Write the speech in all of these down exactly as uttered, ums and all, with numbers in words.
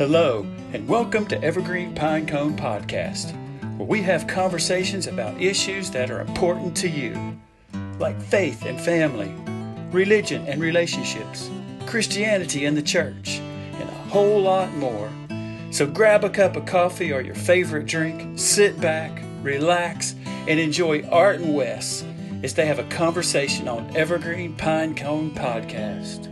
Hello, and welcome to Evergreen Pinecone Podcast, where we have conversations about issues that are important to you, like faith and family, religion and relationships, Christianity and the church, and a whole lot more. So grab a cup of coffee or your favorite drink, sit back, relax, and enjoy Art and Wes as they have a conversation on Evergreen Pinecone Podcast.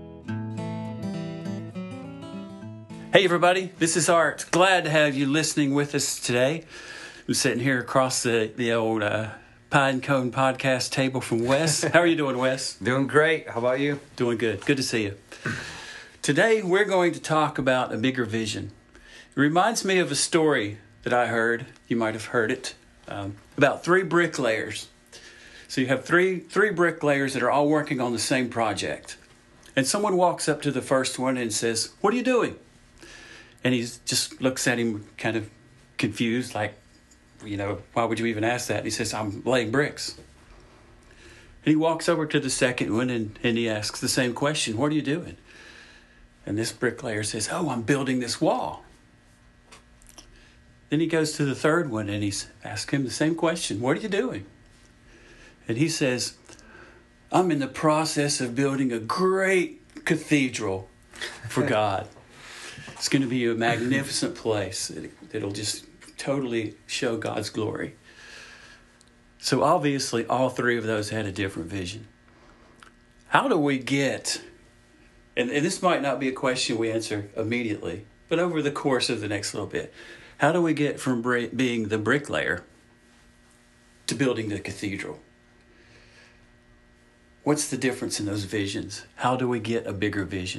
Hey everybody, this is Art. Glad to have you listening with us today. I'm sitting here across the, the old uh, Pinecone Podcast table from Wes. How are you doing, Wes? Doing great. How about you? Doing good. Good to see you. Today we're going to talk about a bigger vision. It reminds me of a story that I heard. You might have heard it. Um, about three bricklayers. So you have three three bricklayers that are all working on the same project. And someone walks up to the first one and says, "What are you doing?" And he just looks at him kind of confused, like, you know, why would you even ask that? And he says, "I'm laying bricks." And he walks over to the second one and, and he asks the same question, "What are you doing?" And this bricklayer says, "Oh, I'm building this wall." Then he goes to the third one and he asks him the same question, "What are you doing?" And he says, "I'm in the process of building a great cathedral for God. It's going to be a magnificent place. It, it'll just totally show God's glory." So obviously all three of those had a different vision. How do we get, and, and this might not be a question we answer immediately, but over the course of the next little bit, how do we get from br- being the bricklayer to building the cathedral? What's the difference in those visions? How do we get a bigger vision?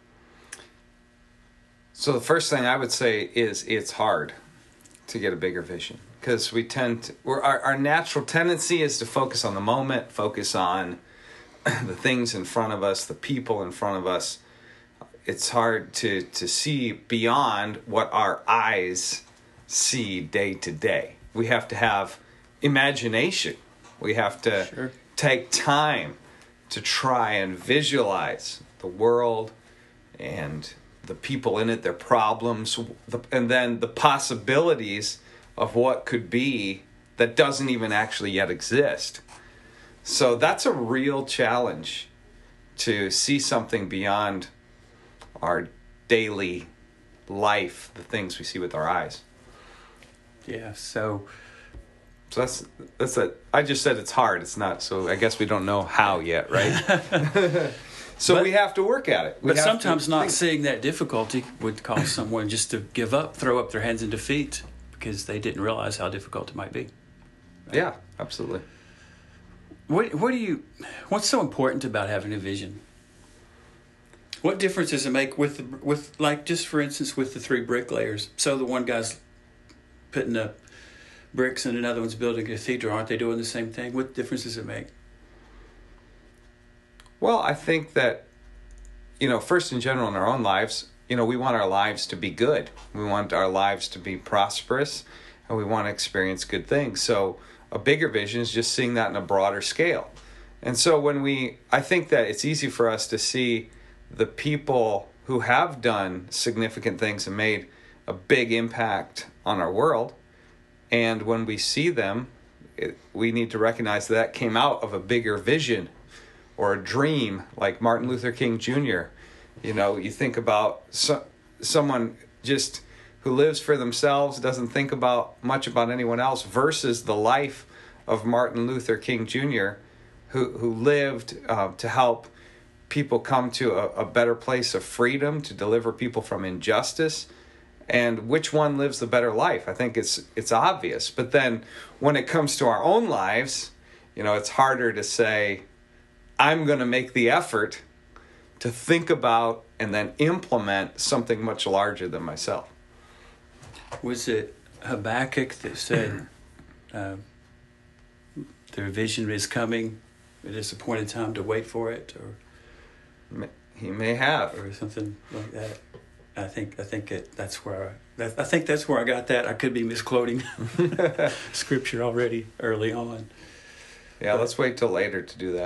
So the first thing I would say is it's hard to get a bigger vision because we tend to, we're, our, our natural tendency is to focus on the moment, focus on the things in front of us, the people in front of us. It's hard to, to see beyond what our eyes see day to day. We have to have imagination. We have to Sure. take time to try and visualize the world and the people in it, their problems, the, and then the possibilities of what could be that doesn't even actually yet exist. So that's a real challenge to see something beyond our daily life, the things we see with our eyes. Yeah, so... So that's that's a. I just said it's hard. It's not. So I guess we don't know how yet, right? So but, we have to work at it. We but have sometimes not think. seeing that difficulty would cause someone just to give up, throw up their hands in defeat because they didn't realize how difficult it might be. Right? Yeah, absolutely. What What do you? What's so important about having a vision? What difference does it make with with like just for instance with the three bricklayers? So the one guy's putting up bricks and another one's building a cathedral. Aren't they doing the same thing? What difference does it make? Well, I think that, you know, first in general in our own lives, you know, we want our lives to be good. We want our lives to be prosperous, and we want to experience good things. So a bigger vision is just seeing that in a broader scale. And so when we, I think that it's easy for us to see the people who have done significant things and made a big impact on our world. And when we see them, it, we need to recognize that, that came out of a bigger vision or a dream, like Martin Luther King Junior You know, you think about so, someone just who lives for themselves, doesn't think about much about anyone else, versus the life of Martin Luther King Junior, who, who lived uh, to help people come to a, a better place of freedom, to deliver people from injustice. And which one lives the better life? I think it's it's obvious. But then when it comes to our own lives, you know, it's harder to say, I'm going to make the effort to think about and then implement something much larger than myself. Was it Habakkuk that said, uh, their vision is coming, it is appointed time to wait for it, or he may have, or something like that? I think I think it, that's where I, that, I think that's where I got that. I could be misquoting scripture already early on. Yeah, but let's wait till later to do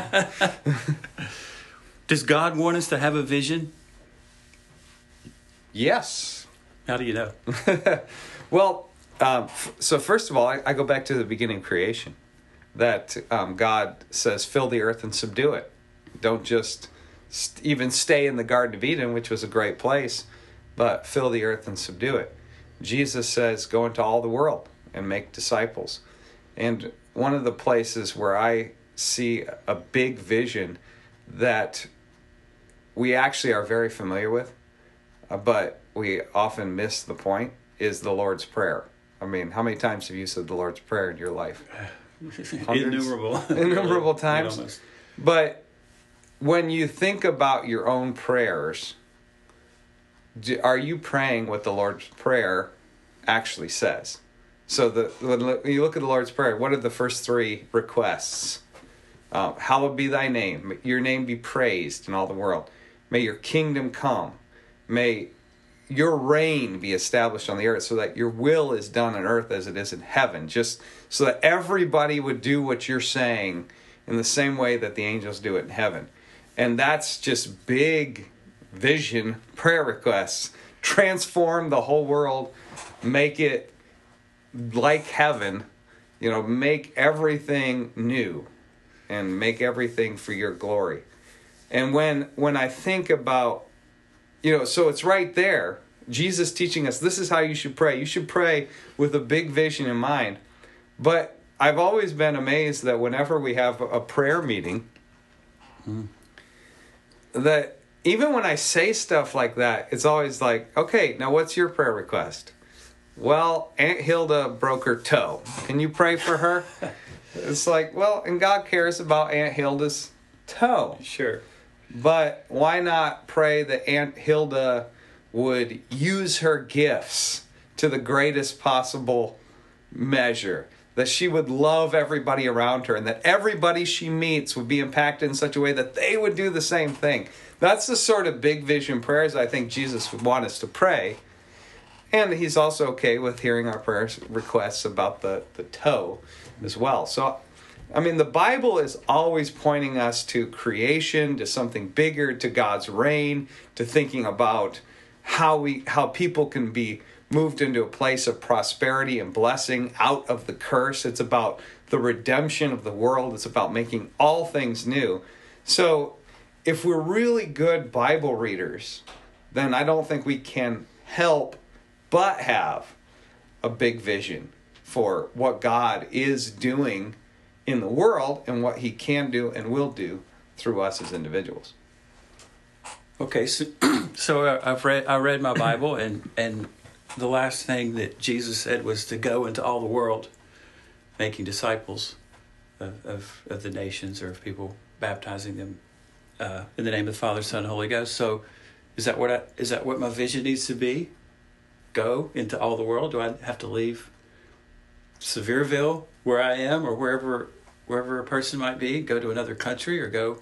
that. Does God want us to have a vision? Yes. How do you know? Well, um, f- so first of all, I, I go back to the beginning of creation. That um, God says, fill the earth and subdue it. Don't just st- even stay in the Garden of Eden, which was a great place, but fill the earth and subdue it. Jesus says, go into all the world and make disciples. And one of the places where I see a big vision that we actually are very familiar with, uh, but we often miss the point, is the Lord's Prayer. I mean, how many times have you said the Lord's Prayer in your life? Innumerable. Innumerable Really, times. almost. But when you think about your own prayers, do, are you praying what the Lord's Prayer actually says? So the when you look at the Lord's Prayer, what are the first three requests? Um, hallowed be thy name. May your name be praised in all the world. May your kingdom come. May your reign be established on the earth so that your will is done on earth as it is in heaven. Just so that everybody would do what you're saying in the same way that the angels do it in heaven. And that's just big vision prayer requests. Transform the whole world. Make it like heaven. You know, make everything new. And make everything for your glory. And when when I think about, you know, so it's right there. Jesus teaching us, this is how you should pray. You should pray with a big vision in mind. But I've always been amazed that whenever we have a prayer meeting, mm. that even when I say stuff like that, it's always like, okay, now what's your prayer request? Well, Aunt Hilda broke her toe. Can you pray for her? It's like, well, and God cares about Aunt Hilda's toe. Sure. But why not pray that Aunt Hilda would use her gifts to the greatest possible measure? That she would love everybody around her and that everybody she meets would be impacted in such a way that they would do the same thing. That's the sort of big vision prayers I think Jesus would want us to pray. And he's also okay with hearing our prayers requests about the, the toe as well. So, I mean, the Bible is always pointing us to creation, to something bigger, to God's reign, to thinking about how we how people can be moved into a place of prosperity and blessing out of the curse. It's about the redemption of the world. It's about making all things new. So, if we're really good Bible readers, then I don't think we can help but have a big vision for what God is doing in the world and what he can do and will do through us as individuals. Okay, so so I've read I read my Bible, and and the last thing that Jesus said was to go into all the world, making disciples of of, of the nations, or of people, baptizing them uh, in the name of the Father, Son, and Holy Ghost. So, is that what I, is that what my vision needs to be? Go into all the world? Do I have to leave Sevierville, where I am, or wherever wherever a person might be, go to another country, or go?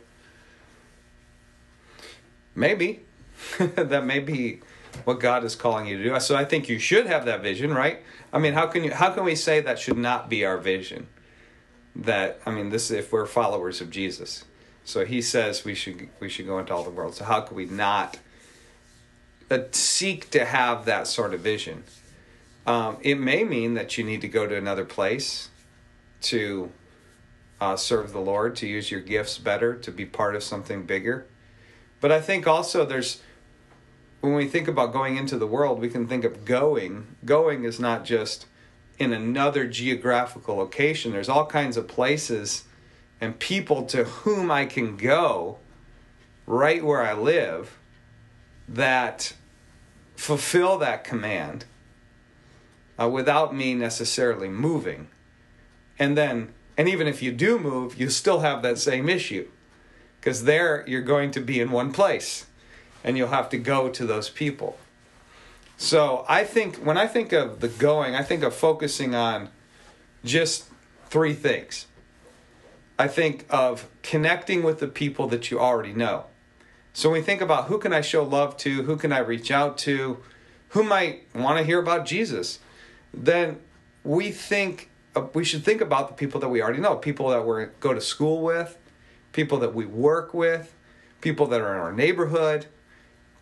Maybe. That may be what God is calling you to do. So I think you should have that vision, right? I mean, how can you how can we say that should not be our vision? That I mean, this is if we're followers of Jesus. So he says we should we should go into all the world. So how could we not uh, seek to have that sort of vision? Um, it may mean that you need to go to another place to uh, serve the Lord, to use your gifts better, to be part of something bigger. But I think also there's, when we think about going into the world, we can think of going. Going is not just in another geographical location. There's all kinds of places and people to whom I can go right where I live that fulfill that command uh, without me necessarily moving. And then, and even if you do move, you still have that same issue. Because there you're going to be in one place and you'll have to go to those people. So I think, when I think of the going, I think of focusing on just three things. I think of connecting with the people that you already know. So when we think about who can I show love to, who can I reach out to, who might want to hear about Jesus, then we think uh, we should think about the people that we already know, people that we go to school with, people that we work with, people that are in our neighborhood,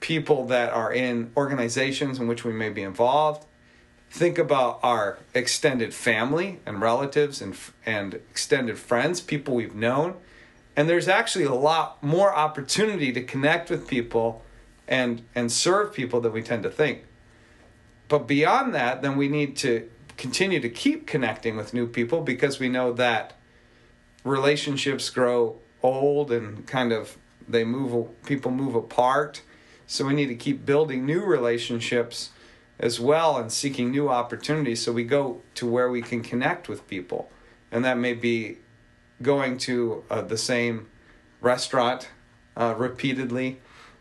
people that are in organizations in which we may be involved. Think about our extended family and relatives and and extended friends, people we've known. And there's actually a lot more opportunity to connect with people and and serve people than we tend to think. But beyond that, then we need to continue to keep connecting with new people, because we know that relationships grow old and kind of they move, people move apart. So we need to keep building new relationships as well and seeking new opportunities, so we go to where we can connect with people. And that may be going to uh, the same restaurant uh, repeatedly.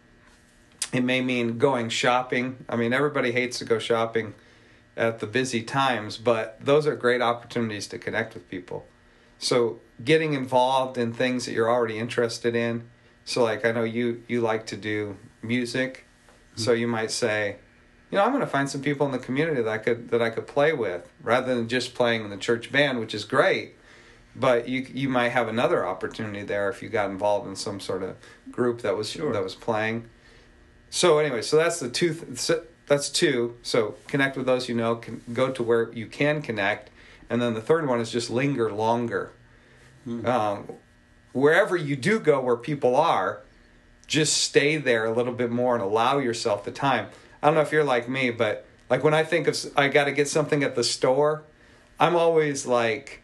It may mean going shopping. I mean, everybody hates to go shopping at the busy times, but those are great opportunities to connect with people. So getting involved in things that you're already interested in. So like, I know you, you like to do music. Mm-hmm. So you might say, you know, I'm going to find some people in the community that I could that I could play with, rather than just playing in the church band, which is great. But you you might have another opportunity there if you got involved in some sort of group that was sure. that was playing. So anyway, so that's the two. Th- that's two. So connect with those you know. Can go to where you can connect, and then the third one is just linger longer. Hmm. Um, wherever you do go, where people are, just stay there a little bit more and allow yourself the time. I don't know if you're like me, but like when I think of I got to get something at the store, I'm always like,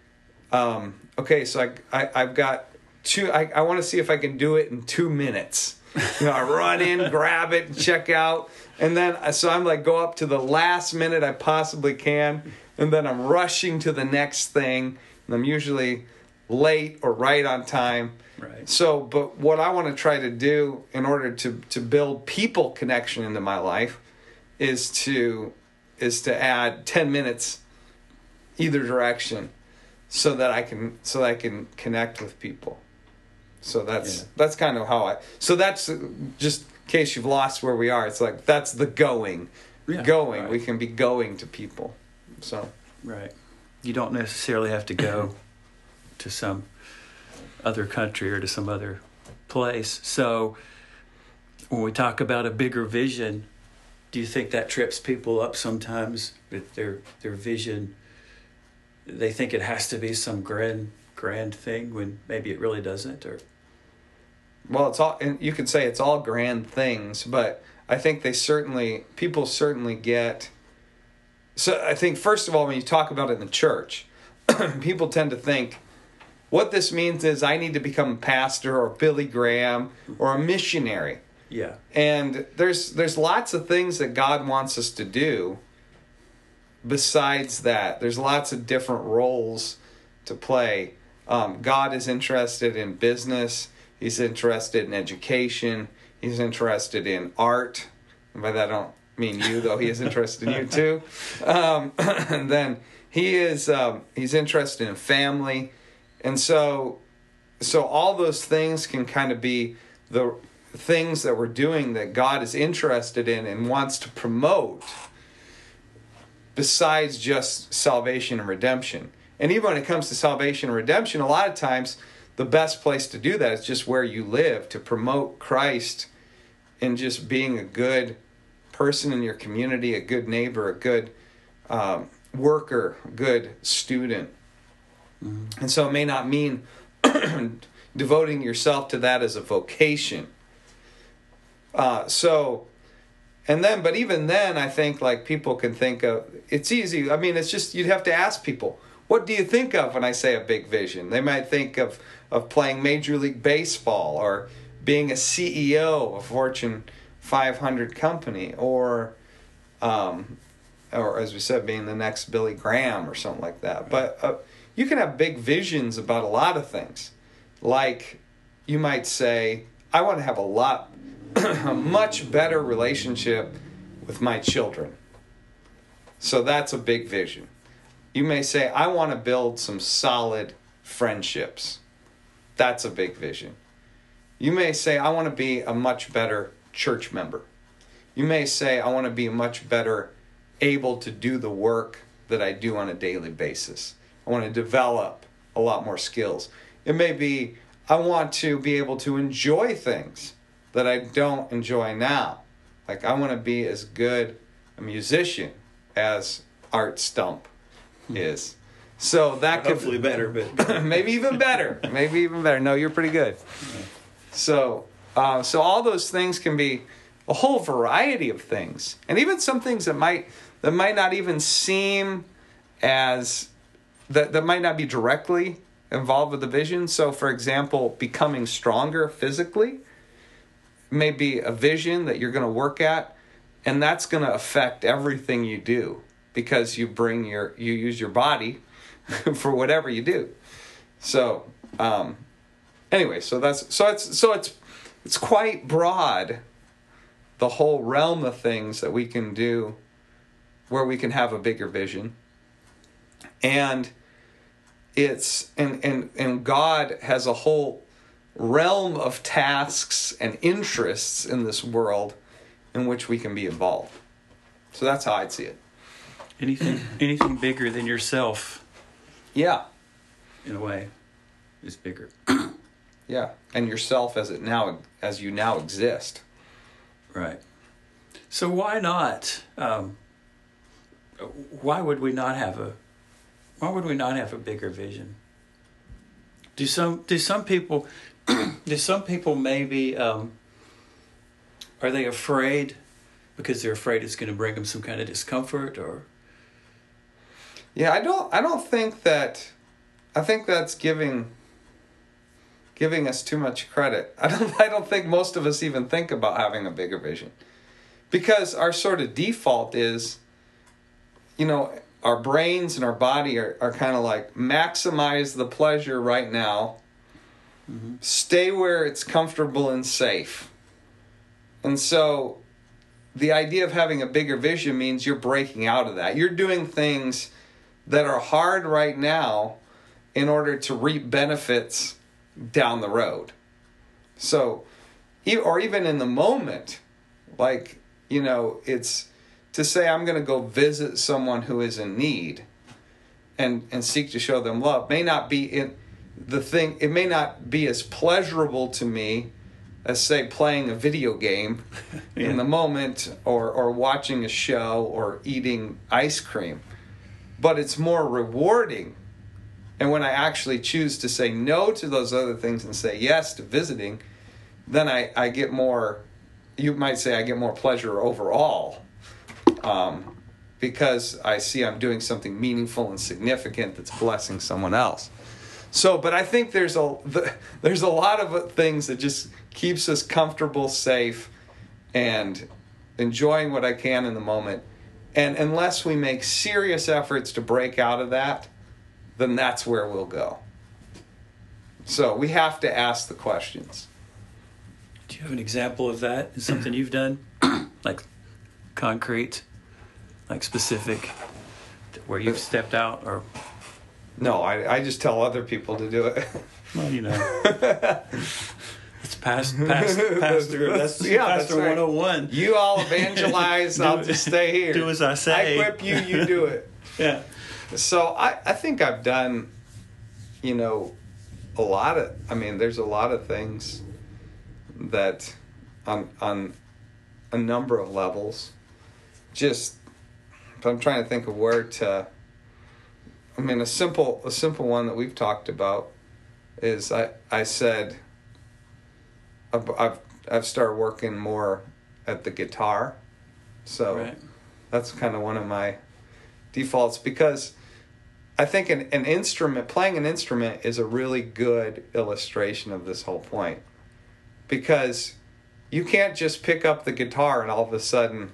um, okay, so I, I I've got two. I, I want to see if I can do it in two minutes. You know, I run in, grab it, check out, and then so I'm like go up to the last minute I possibly can, and then I'm rushing to the next thing, and I'm usually late or right on time. Right. So, but what I want to try to do in order to, to build people connection into my life is to is to add ten minutes either direction, so that I can so that I can connect with people. So that's yeah. that's kind of how I. So that's just in case you've lost where we are. It's like that's the going, yeah, going. Right. We can be going to people. So right, you don't necessarily have to go to some other country or to some other place. So when we talk about a bigger vision, do you think that trips people up sometimes with their their vision? They think it has to be some grand grand thing when maybe it really doesn't. Or well, it's all, and you could say it's all grand things, but I think they certainly people certainly get. So I think first of all, when you talk about it in the church, people tend to think, what this means is I need to become a pastor or Billy Graham or a missionary. Yeah. And there's there's lots of things that God wants us to do besides that. There's lots of different roles to play. Um, God is interested in business. He's interested in education. He's interested in art. And by that I don't mean you, though. He is interested in you too. Um, and then he is um, he's interested in family. And so, so all those things can kind of be the things that we're doing that God is interested in and wants to promote, besides just salvation and redemption. And even when it comes to salvation and redemption, a lot of times the best place to do that is just where you live, to promote Christ and just being a good person in your community, a good neighbor, a good um, worker, a good student. Mm-hmm. And so it may not mean devoting yourself to that as a vocation. Uh, so, and then, but even then, I think like people can think of, it's easy. I mean, it's just, you'd have to ask people, what do you think of when I say a big vision? They might think of, of playing Major League Baseball, or being a C E O of a Fortune five hundred company, or, um, or as we said, being the next Billy Graham or something like that. But uh, you can have big visions about a lot of things. Like you might say, I want to have a lot, a much better relationship with my children. So that's a big vision. You may say, I want to build some solid friendships. That's a big vision. You may say, I want to be a much better church member. You may say, I want to be much better able to do the work that I do on a daily basis. I want to develop a lot more skills. It may be, I want to be able to enjoy things that I don't enjoy now. Like, I want to be as good a musician as Art Stump is. So that could Hopefully better, but maybe even better. Maybe even better. No, you're pretty good. So, uh, so all those things can be a whole variety of things, and even some things that might that might not even seem as that that might not be directly involved with the vision. So, for example, becoming stronger physically may be a vision that you're going to work at, and that's going to affect everything you do because you bring your you use your body for whatever you do. So, um, anyway, so that's so it's so it's it's quite broad, the whole realm of things that we can do, where we can have a bigger vision, and it's and and and God has a whole realm of tasks and interests in this world in which we can be involved. So that's how I'd see it. anything anything bigger than yourself, Yeah. in a way, is bigger. Yeah. And yourself as it now as you now exist. Right. So why not? Um, why would we not have a? Why would we not have a bigger vision? Do some do some people do some people maybe um, are they afraid because they're afraid it's going to bring them some kind of discomfort or? Yeah, I don't I don't think that I think that's giving giving us too much credit. I don't I don't think most of us even think about having a bigger vision. Because our sort of default is, you know, our brains and our body are, are kind of like maximize the pleasure right now. Mm-hmm. Stay where it's comfortable and safe. And so the idea of having a bigger vision means you're breaking out of that. You're doing things that are hard right now in order to reap benefits down the road. So, or even in the moment, like, you know, it's to say I'm going to go visit someone who is in need and, and seek to show them love may not be in the thing. It may not be as pleasurable to me as, say, playing a video game yeah. in the moment or, or watching a show or eating ice cream. But it's more rewarding. And when I actually choose to say no to those other things and say yes to visiting, then I, I get more, you might say I get more pleasure overall. Um, because I see I'm doing something meaningful and significant that's blessing someone else. So, but I think there's a there's a lot of things that just keeps us comfortable, safe, and enjoying what I can in the moment. And unless we make serious efforts to break out of that, then that's where we'll go. So we have to ask the questions. Do you have an example of that? Is something you've done? Like concrete, like specific, where you've stepped out or... No, I, I just tell other people to do it. Well, you know. It's past, past, pastor, that's yeah, Pastor that's right. one oh one. You all evangelize, I'll just stay here. Do as I say. I equip you, you do it. Yeah. So I, I think I've done, you know, a lot of, I mean, there's a lot of things that on on a number of levels, just, if I'm trying to think of where to, I mean, a simple a simple one that we've talked about is I, I said I've, I've I've started working more at the guitar. So right. That's kind of one of my defaults because I think an, an instrument, playing an instrument is a really good illustration of this whole point. Because you can't just pick up the guitar and all of a sudden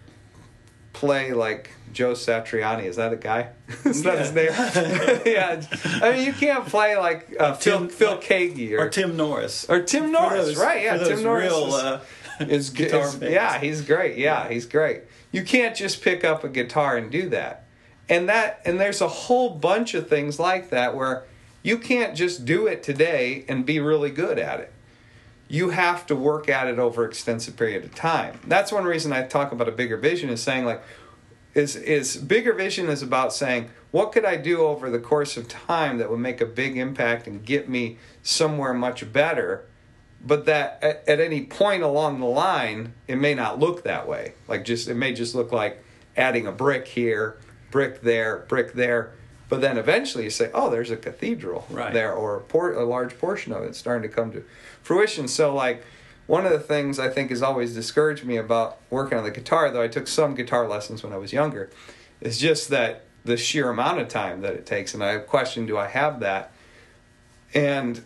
play like Joe Satriani. Is that a guy? Is that yeah. his name? Yeah. I mean, you can't play like uh, Phil, Phil Kagi or, or Tim Norris. Or Tim Norris, those, right? Yeah, Tim Norris real, is, uh, is, guitar is yeah, he's great. Yeah, yeah, he's great. You can't just pick up a guitar and do that. And that and there's a whole bunch of things like that where you can't just do it today and be really good at it. You have to work at it over an extensive period of time. That's one reason I talk about a bigger vision is saying like, is is bigger vision is about saying, what could I do over the course of time that would make a big impact and get me somewhere much better but that at, at any point along the line, it may not look that way. Like just it may just look like adding a brick here, brick there, brick there. But then eventually you say, oh, there's a cathedral right. there, or a, por- a large portion of it starting to come to fruition. So like one of the things I think has always discouraged me about working on the guitar, though I took some guitar lessons when I was younger, is just that the sheer amount of time that it takes. And I question, do I have that? And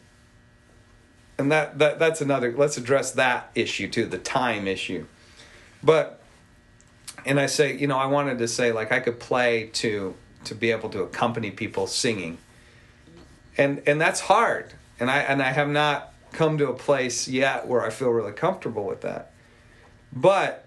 and that, that that's another, let's address that issue too, the time issue. But, and I say, you know, I wanted to say like I could play to to be able to accompany people singing. And and that's hard. And I and I have not come to a place yet where I feel really comfortable with that. But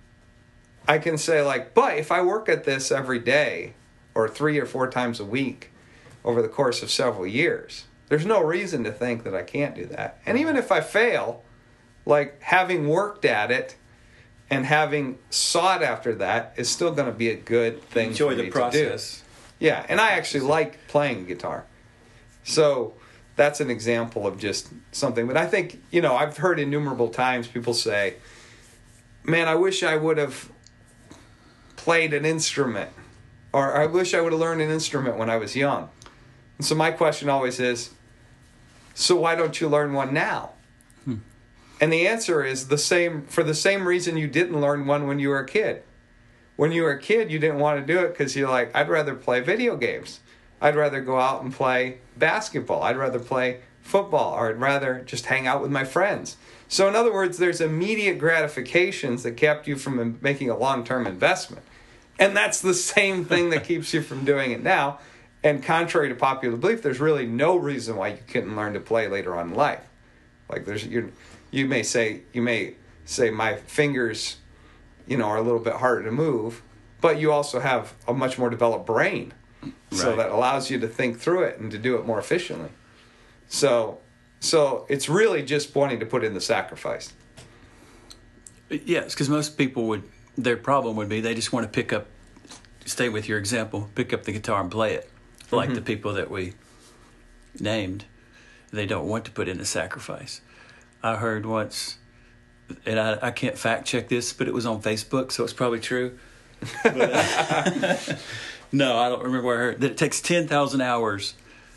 I can say like, but if I work at this every day or three or four times a week over the course of several years, there's no reason to think that I can't do that. And even if I fail, like having worked at it and having sought after that is still going to be a good thing Enjoy for me the process. to do. Yeah, and I actually like playing guitar. So that's an example of just something. But I think, you know, I've heard innumerable times people say, man, I wish I would have played an instrument. Or I wish I would have learned an instrument when I was young. And so my question always is, so why don't you learn one now? Hmm. And the answer is the same, for the same reason you didn't learn one when you were a kid. When you were a kid, you didn't want to do it because you're like, I'd rather play video games. I'd rather go out and play basketball. I'd rather play football, or I'd rather just hang out with my friends. So in other words, there's immediate gratifications that kept you from making a long-term investment. And that's the same thing that keeps you from doing it now. And contrary to popular belief, there's really no reason why you couldn't learn to play later on in life. Like there's you, you may say you may say my fingers, you know, are a little bit harder to move, but you also have a much more developed brain, right. So that allows you to think through it and to do it more efficiently. So, so it's really just wanting to put in the sacrifice. Yes, because most people would, their problem would be they just want to pick up, stay with your example, pick up the guitar and play it, like mm-hmm. the people that we named. They don't want to put in the sacrifice. I heard once, and I, I can't fact check this, but it was on Facebook, so it's probably true. But, uh, no, I don't remember where I heard that it takes ten thousand hours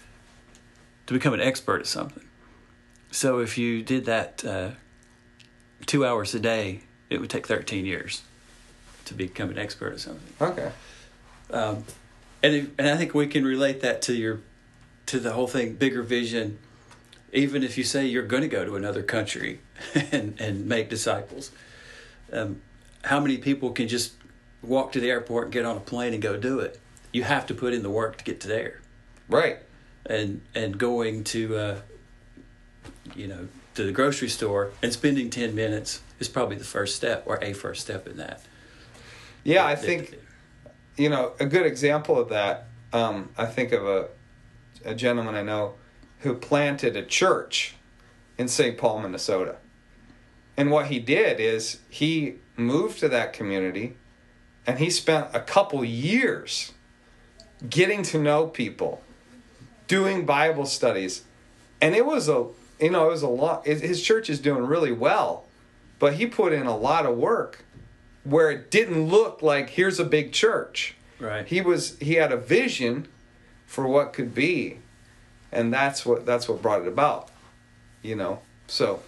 to become an expert at something. So if you did that uh, two hours a day, it would take thirteen years to become an expert at something. Okay. Um, and if, and I think we can relate that to your to the whole thing, bigger vision. Even if you say you're going to go to another country and, and make disciples, um, how many people can just walk to the airport and get on a plane and go do it? You have to put in the work to get to there. Right. And and going to, uh, you know, to the grocery store and spending ten minutes is probably the first step, or a first step in that. Yeah, I think, you know, a good example of that, um, I think of a a gentleman I know who planted a church in Saint Paul, Minnesota. And what he did is he moved to that community and he spent a couple years getting to know people, doing Bible studies. And it was a, you know, it was a lot. His church is doing really well, but he put in a lot of work where it didn't look like here's a big church. Right. He was, he had a vision for what could be. And that's what that's what brought it about, you know. So,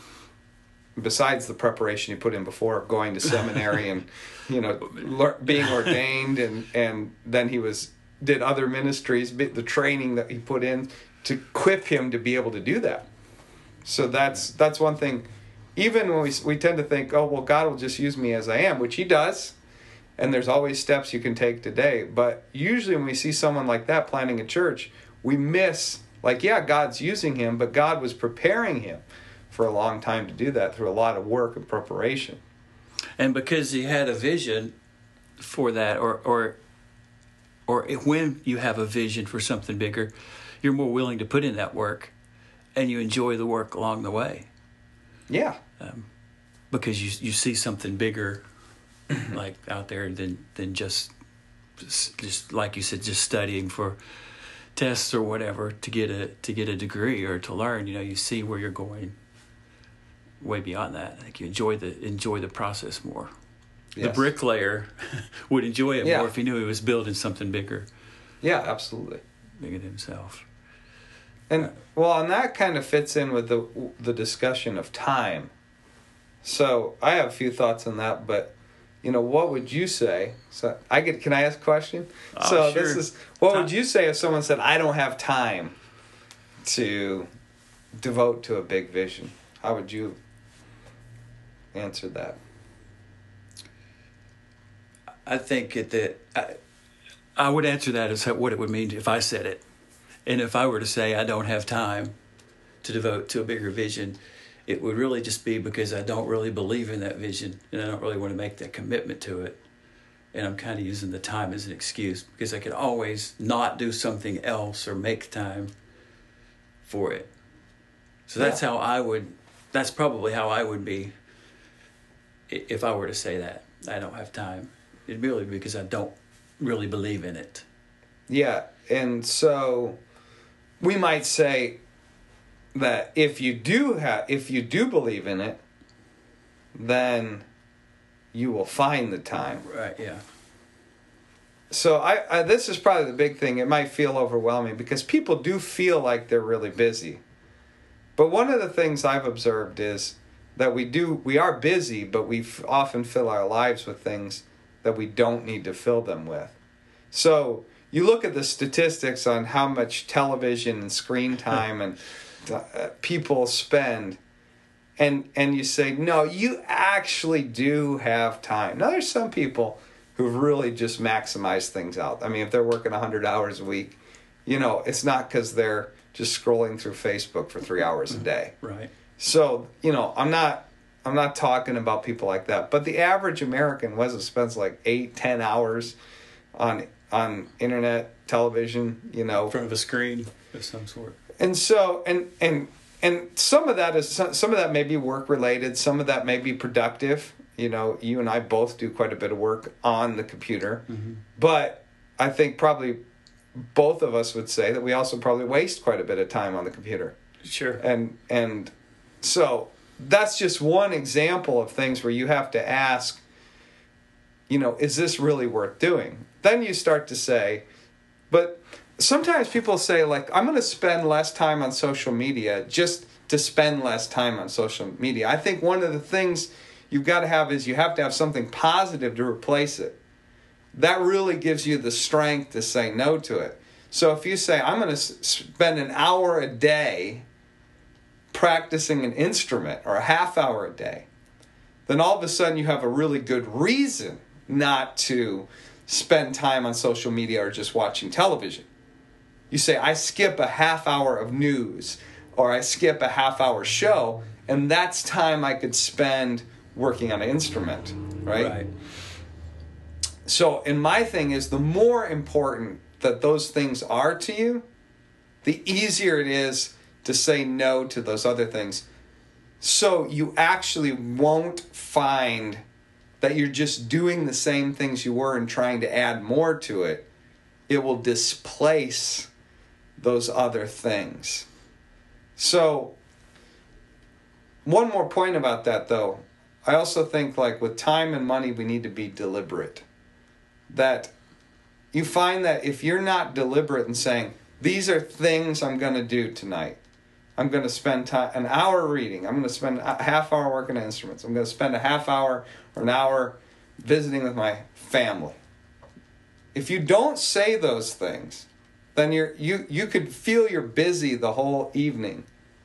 besides the preparation you put in before going to seminary and, you know, lear- being ordained, and, and then he was did other ministries, the training that he put in to equip him to be able to do that. So that's that's one thing. Even when we we tend to think, oh well, God will just use me as I am, which He does, and there's always steps you can take today. But usually when we see someone like that planting a church, we miss, like, yeah, God's using him, but God was preparing him for a long time to do that through a lot of work and preparation. And because he had a vision for that, or or or when you have a vision for something bigger, you're more willing to put in that work, and you enjoy the work along the way. Yeah. Um, because you you see something bigger, like out there than than just just like you said, just studying for tests or whatever to get a to get a degree or to learn. You know, you see where you're going way beyond that. I think you enjoy the enjoy the process more. Yes. The bricklayer would enjoy it Yeah. more if he knew he was building something bigger, Yeah, absolutely. bigger than himself. And well, and that kind of fits in with the the discussion of time. So I have a few thoughts on that, but you know, what would you say? So I get. Can I ask a question? Oh, so sure. this is what Time. would you say if someone said, "I don't have time to devote to a big vision"? How would you answer that? I think it, that I, I would answer that as what it would mean if I said it. And if I were to say I don't have time to devote to a bigger vision, it would really just be because I don't really believe in that vision and I don't really want to make that commitment to it. And I'm kind of using the time as an excuse because I could always not do something else or make time for it. So that's Yeah. how I would, that's probably how I would be i- if I were to say that. I don't have time. It'd really be because I don't really believe in it. Yeah, and so we might say that if you do have, if you do believe in it, then you will find the time. Right, yeah. So I, I this is probably the big thing. It might feel overwhelming because people do feel like they're really busy. But one of the things I've observed is that we do we are busy, but we f- often fill our lives with things that we don't need to fill them with. So you look at the statistics on how much television and screen time and uh, people spend, and and you say, no, you actually do have time. Now, there's some people who really just maximize things out. I mean, if they're working one hundred hours a week, you know, it's not because they're just scrolling through Facebook for three hours a day. Right. So, you know, I'm not I'm not talking about people like that. But the average American was spends like eight, ten hours on on internet, television, you know. In front of a screen of some sort. And so and and and some of that is some of that may be work related, some of that may be productive. You know, you and I both do quite a bit of work on the computer. Mm-hmm. But I think probably both of us would say that we also probably waste quite a bit of time on the computer. Sure. And and so that's just one example of things where you have to ask, you know, is this really worth doing? Then you start to say, but sometimes people say, like, I'm going to spend less time on social media just to spend less time on social media. I think one of the things you've got to have is you have to have something positive to replace it. That really gives you the strength to say no to it. So if you say, I'm going to s- spend an hour a day practicing an instrument or a half hour a day, then all of a sudden you have a really good reason not to spend time on social media or just watching television. You say, I skip a half hour of news or I skip a half hour show, and that's time I could spend working on an instrument, right? Right. So, and my thing is, the more important that those things are to you, the easier it is to say no to those other things. So you actually won't find that you're just doing the same things you were and trying to add more to it. It will displace those other things. So, one more point about that, though. I also think, like, with time and money, we need to be deliberate. That you find that if you're not deliberate in saying, these are things I'm going to do tonight. I'm going to spend time, an hour reading. I'm going to spend a half hour working on instruments. I'm going to spend a half hour or an hour visiting with my family. If you don't say those things, then you're, you, you could feel you're busy the whole evening.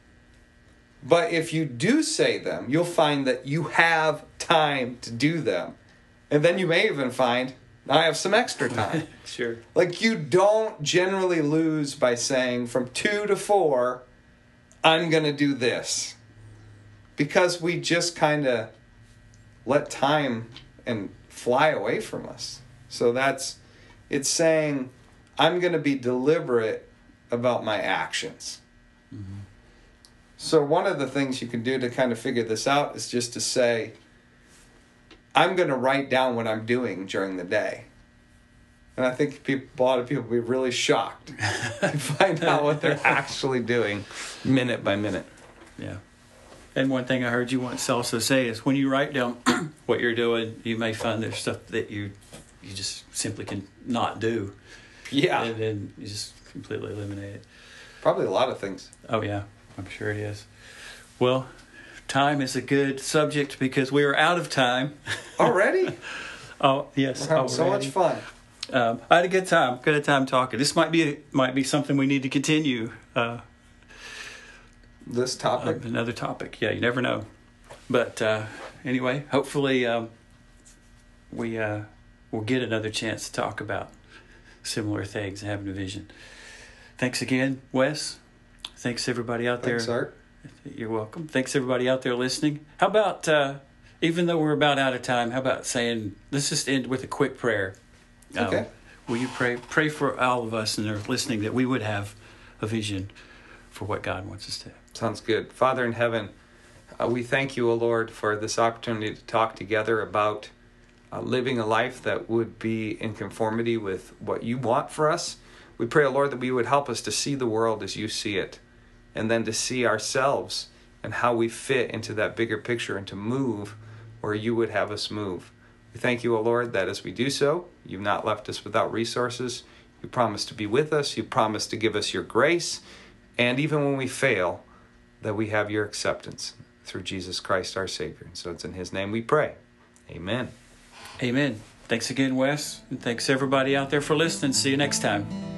But if you do say them, you'll find that you have time to do them. And then you may even find, now I have some extra time. Sure. Like, you don't generally lose by saying from two to four, I'm going to do this. Because we just kind of let time and fly away from us. So that's, it's saying, I'm going to be deliberate about my actions. Mm-hmm. So one of the things you can do to kind of figure this out is just to say, I'm going to write down what I'm doing during the day. And I think people, a lot of people will be really shocked to find out what they're actually doing minute by minute. Yeah. And one thing I heard you once also say is when you write down what you're doing, you may find there's stuff that you you just simply can not do. Yeah. And then you just completely eliminate it. Probably a lot of things. Oh, yeah. I'm sure it is. Well, time is a good subject because we are out of time. Already? Oh, yes. We're having so much fun. Um, I had a good time. Good time talking. This might be might be something we need to continue. Uh, this topic? Uh, another topic. Yeah, you never know. But uh, anyway, hopefully um, we uh, will get another chance to talk about similar things and having a vision. Thanks again, Wes. Thanks everybody out Thanks, there. Art. You're welcome. Thanks everybody out there listening. How about, uh, even though we're about out of time, how about saying, let's just end with a quick prayer. Okay. Um, will you pray pray for all of us and they're listening that we would have a vision for what God wants us to have? Sounds good. Father in heaven, uh, we thank you, O Lord, for this opportunity to talk together about uh, living a life that would be in conformity with what you want for us. We pray, O Lord, that we would help us to see the world as you see it, and then to see ourselves and how we fit into that bigger picture and to move where you would have us move. We thank you, O Lord, that as we do so, you've not left us without resources. You promise to be with us. You promise to give us your grace. And even when we fail, that we have your acceptance through Jesus Christ, our Savior. And so it's in his name we pray. Amen. Amen. Thanks again, Wes. And thanks everybody out there for listening. See you next time.